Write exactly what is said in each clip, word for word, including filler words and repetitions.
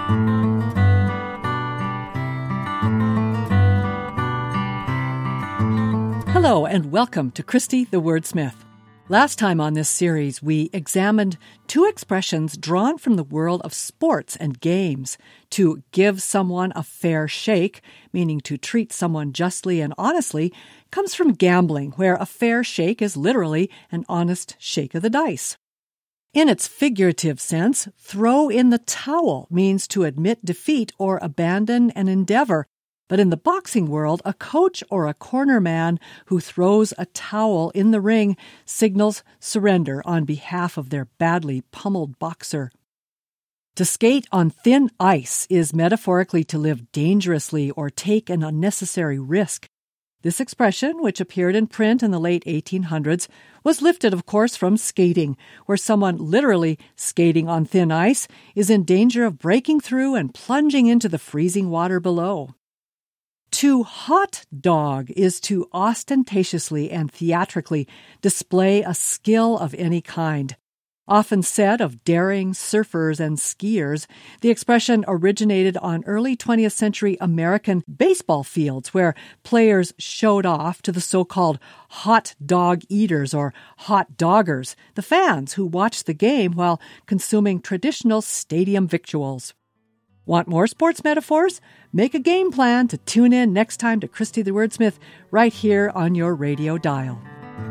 Hello, and welcome to Christy the Wordsmith. Last time on this series, we examined two expressions drawn from the world of sports and games. To give someone a fair shake, meaning to treat someone justly and honestly, comes from gambling, where a fair shake is literally an honest shake of the dice. In its figurative sense, throw in the towel means to admit defeat or abandon an endeavor. But in the boxing world, a coach or a corner man who throws a towel in the ring signals surrender on behalf of their badly pummeled boxer. To skate on thin ice is metaphorically to live dangerously or take an unnecessary risk. This expression, which appeared in print in the late eighteen hundreds, was lifted, of course, from skating, where someone literally skating on thin ice is in danger of breaking through and plunging into the freezing water below. To hot dog is to ostentatiously and theatrically display a skill of any kind. Often said of daring surfers and skiers, the expression originated on early twentieth century American baseball fields where players showed off to the so-called hot dog eaters or hot doggers, the fans who watched the game while consuming traditional stadium victuals. Want more sports metaphors? Make a game plan to tune in next time to Christy the Wordsmith right here on your radio dial.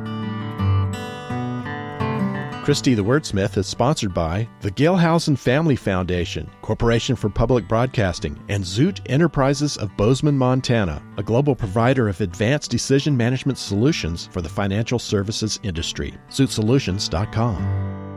Christy the Wordsmith is sponsored by the Gilhausen Family Foundation, Corporation for Public Broadcasting, and Zoot Enterprises of Bozeman, Montana, a global provider of advanced decision management solutions for the financial services industry. zoot solutions dot com.